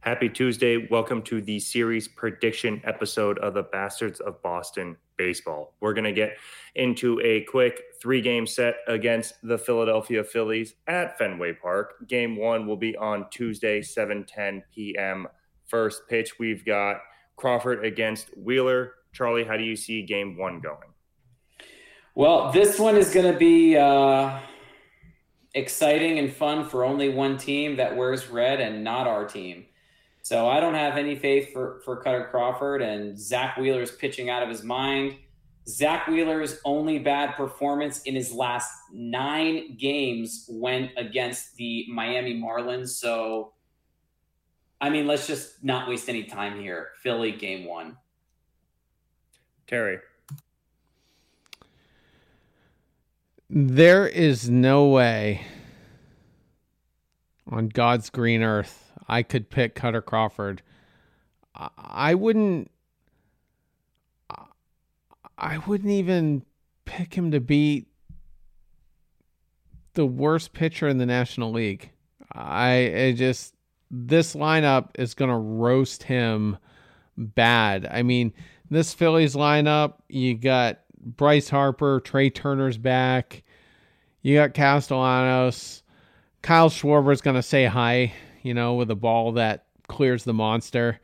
Happy Tuesday. Welcome to the series prediction episode of the Bastards of Boston Baseball. We're going to get into a quick 3-game set against the Philadelphia Phillies at Fenway Park. Game 1 will be on Tuesday, 7:10 p.m. First pitch, we've got Crawford against Wheeler. Charlie, how do you see Game 1 going? Well, this one is going to be exciting and fun for only one team that wears red and not our team. So I don't have any faith for Kutter Crawford, and Zach Wheeler's pitching out of his mind. Zach Wheeler's only bad performance in his last 9 games went against the Miami Marlins. So, I mean, let's just not waste any time here. Philly, Game 1. Terry. There is no way on God's green earth I could pick Kutter Crawford. I wouldn't even pick him to beat the worst pitcher in the National League. This lineup is going to roast him bad. I mean, this Phillies lineup, you got Bryce Harper, Trey Turner's back. You got Castellanos. Kyle Schwarber's going to say hi, with a ball that clears the monster.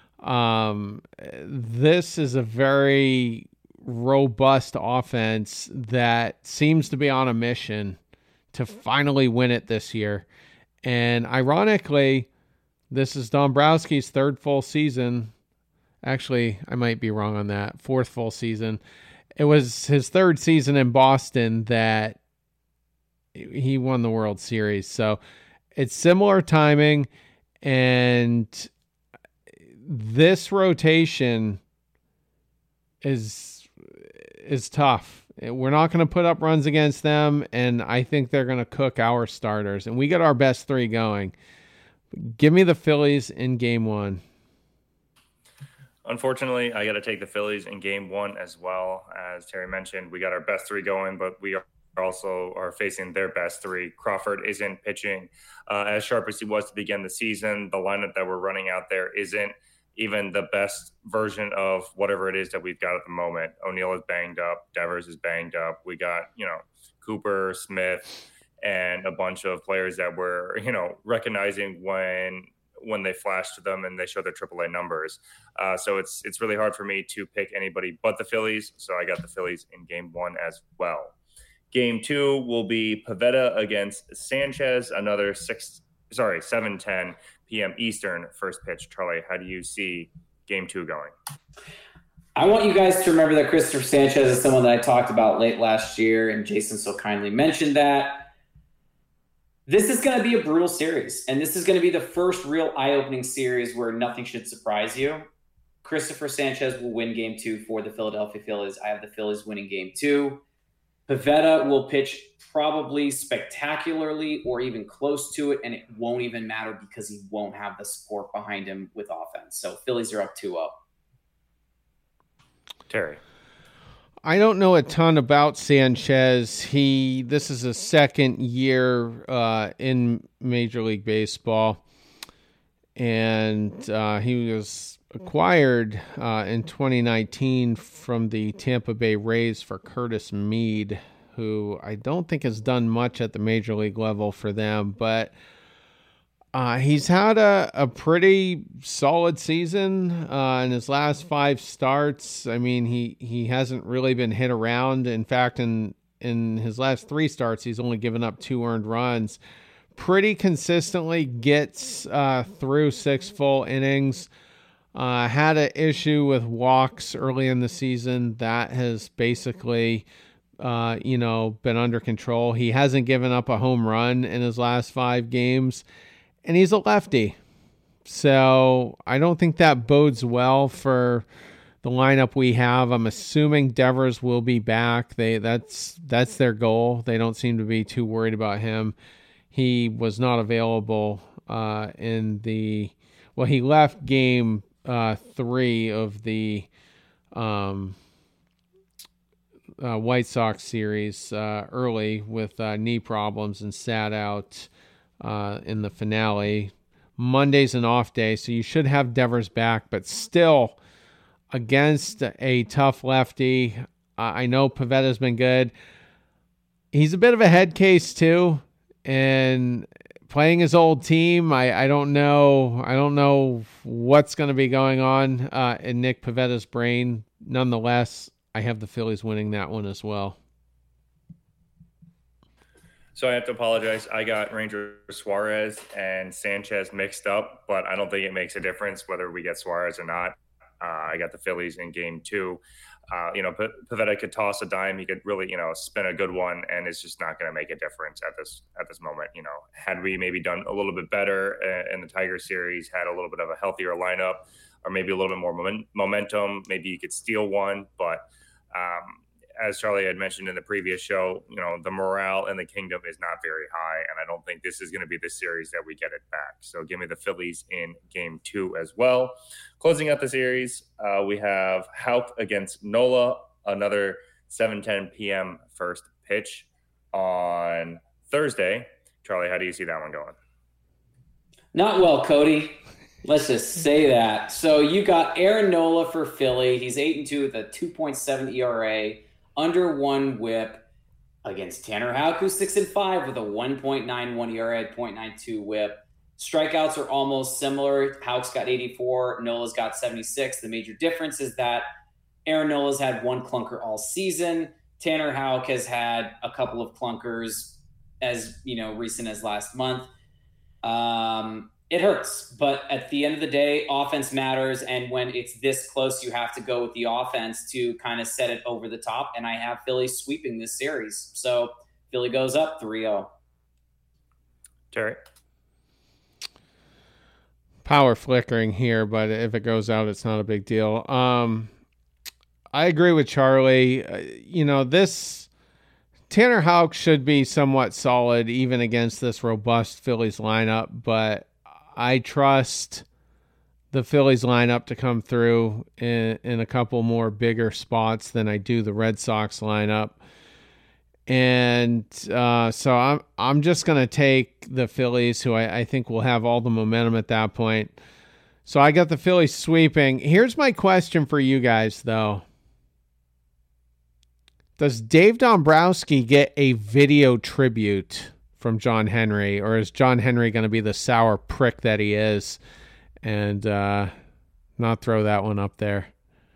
This is a very robust offense that seems to be on a mission to finally win it this year. And ironically, this is Dombrowski's 3rd full season. Actually, I might be wrong on that. 4th full season. It was his 3rd season in Boston that he won the World Series. So it's similar timing, and this rotation is tough. We're not going to put up runs against them, and I think they're going to cook our starters. And we got our best 3 going. Give me the Phillies in Game 1. Unfortunately, I got to take the Phillies in Game 1 as well. As Terry mentioned, we got our best 3 going, but we also are facing their best 3. Crawford isn't pitching as sharp as he was to begin the season. The lineup that we're running out there isn't even the best version of whatever it is that we've got at the moment. O'Neill is banged up. Devers is banged up. We got, Cooper, Smith, and a bunch of players that we're, recognizing when they flash to them and they show their AAA numbers. So it's really hard for me to pick anybody but the Phillies. So I got the Phillies in Game 1 as well. Game 2 will be Pivetta against Sanchez, another 7:10 p.m. Eastern first pitch. Charlie, how do you see Game 2 going? I want you guys to remember that Christopher Sanchez is someone that I talked about late last year, and Jason so kindly mentioned that. This is going to be a brutal series, and this is going to be the first real eye-opening series where nothing should surprise you. Christopher Sanchez will win Game 2 for the Philadelphia Phillies. I have the Phillies winning Game 2. Pivetta will pitch probably spectacularly or even close to it, and it won't even matter because he won't have the support behind him with offense. So Phillies are up 2-0. Terry. I don't know a ton about Sanchez. This is his 2nd year in Major League Baseball, and he was acquired in 2019 from the Tampa Bay Rays for Curtis Mead, who I don't think has done much at the Major League level for them, but he's had a pretty solid season in his last 5 starts. I mean, he hasn't really been hit around. In fact, in his last 3 starts, he's only given up 2 earned runs. Pretty consistently gets through 6 full innings. Had an issue with walks early in the season. That has basically, been under control. He hasn't given up a home run in his last 5 games. And he's a lefty. So I don't think that bodes well for the lineup we have. I'm assuming Devers will be back. That's their goal. They don't seem to be too worried about him. He was not available he left Game 3 of the White Sox series early with knee problems and sat out in the finale. Monday's an off day, so you should have Devers back, but still against a tough lefty. I know Pavetta's been good. He's a bit of a head case too, and playing his old team, I don't know what's going to be going on in Nick Pavetta's brain. Nonetheless, I have the Phillies winning that one as well. So I have to apologize. I got Ranger Suarez and Sanchez mixed up, but I don't think it makes a difference whether we get Suarez or not. I got the Phillies in game 2. Pivetta could toss a dime. He could really, spin a good one, and it's just not going to make a difference at this moment. Had we maybe done a little bit better in the Tiger series, had a little bit of a healthier lineup, or maybe a little bit more momentum, maybe you could steal one. But as Charlie had mentioned in the previous show, the morale in the kingdom is not very high, and I don't think this is going to be the series that we get it back. So give me the Phillies in game 2 as well. Closing out the series, we have Houck against Nola, another 7:10 p.m. first pitch on Thursday. Charlie, how do you see that one going? Not well, Cody. Let's just say that. So you got Aaron Nola for Philly. He's 8-2 with a 2.7 ERA, under 1 WHIP, against Tanner Houck, who's 6-5 with a 1.91 ERA, 0.92 WHIP. Strikeouts are almost similar. Houck's got 84, Nola's got 76. The major difference is that Aaron Nola's had 1 clunker all season. Tanner Houck has had a couple of clunkers as recent as last month. It hurts, but at the end of the day, offense matters, and when it's this close, you have to go with the offense to kind of set it over the top, and I have Philly sweeping this series. So Philly goes up 3-0. Terry? Power flickering here, but if it goes out, it's not a big deal. I agree with Charlie. This Tanner Houck should be somewhat solid even against this robust Phillies lineup, but I trust the Phillies lineup to come through in a couple more bigger spots than I do the Red Sox lineup. And so I'm just going to take the Phillies, who I think will have all the momentum at that point. So I got the Phillies sweeping. Here's my question for you guys, though. Does Dave Dombrowski get a video tribute from John Henry, or is John Henry going to be the sour prick that he is and not throw that one up there?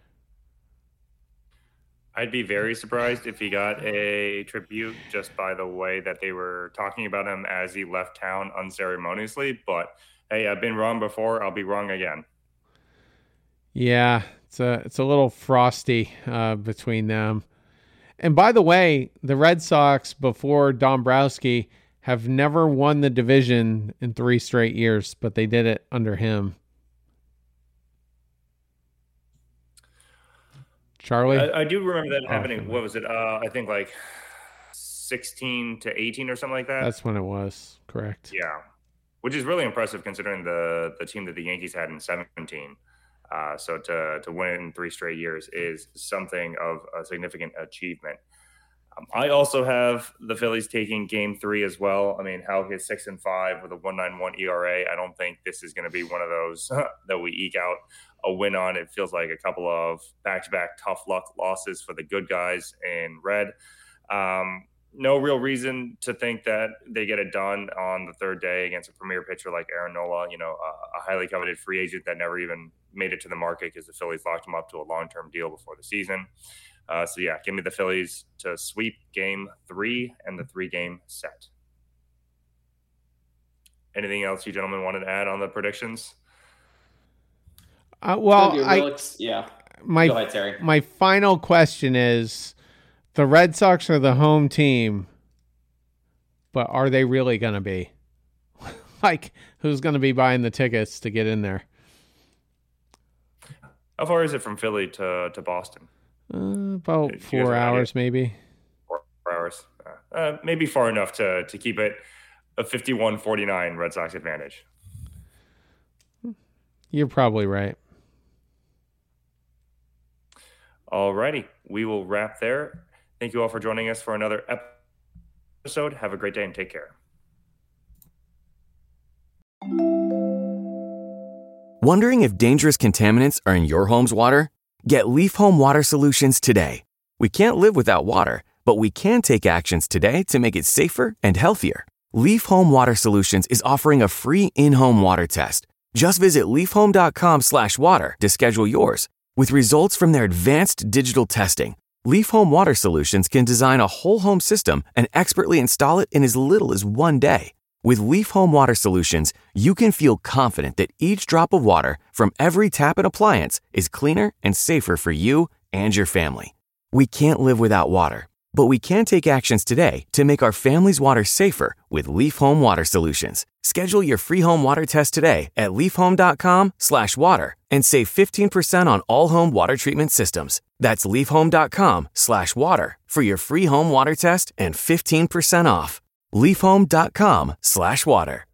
I'd be very surprised if he got a tribute just by the way that they were talking about him as he left town unceremoniously. But hey, I've been wrong before. I'll be wrong again. Yeah, it's a little frosty between them. And by the way, the Red Sox before Dombrowski have never won the division in 3 straight years, but they did it under him. Charlie? I do remember that happening. What was it? I think like 16-18 or something like that. That's when it was, correct. Yeah, which is really impressive considering the team that the Yankees had in 17. So to win in 3 straight years is something of a significant achievement. I also have the Phillies taking game 3 as well. I mean, Houck is 6-5 with a 1.91 ERA. I don't think this is going to be one of those that we eke out a win on. It feels like a couple of back-to-back tough luck losses for the good guys in red. No real reason to think that they get it done on the 3rd day against a premier pitcher like Aaron Nola, a highly coveted free agent that never even made it to the market because the Phillies locked him up to a long-term deal before the season. So yeah, give me the Phillies to sweep game 3 and the 3-game set. Anything else you gentlemen wanted to add on the predictions? Yeah. Go ahead, Terry. My final question is, the Red Sox are the home team, but are they really going to be? Like, who's going to be buying the tickets to get in there? How far is it from Philly to Boston? About 4 hours, maybe. 4 hours. Maybe far enough to keep it a 51-49 Red Sox advantage. You're probably right. All righty. We will wrap there. Thank you all for joining us for another episode. Have a great day and take care. Wondering if dangerous contaminants are in your home's water? Get Leaf Home Water Solutions today. We can't live without water, but we can take actions today to make it safer and healthier. Leaf Home Water Solutions is offering a free in-home water test. Just visit leafhome.com/water to schedule yours. With results from their advanced digital testing, Leaf Home Water Solutions can design a whole home system and expertly install it in as little as 1 day. With Leaf Home Water Solutions, you can feel confident that each drop of water from every tap and appliance is cleaner and safer for you and your family. We can't live without water, but we can take actions today to make our family's water safer with Leaf Home Water Solutions. Schedule your free home water test today at leafhome.com/water and save 15% on all home water treatment systems. That's leafhome.com/water for your free home water test and 15% off. leafhome.com/water.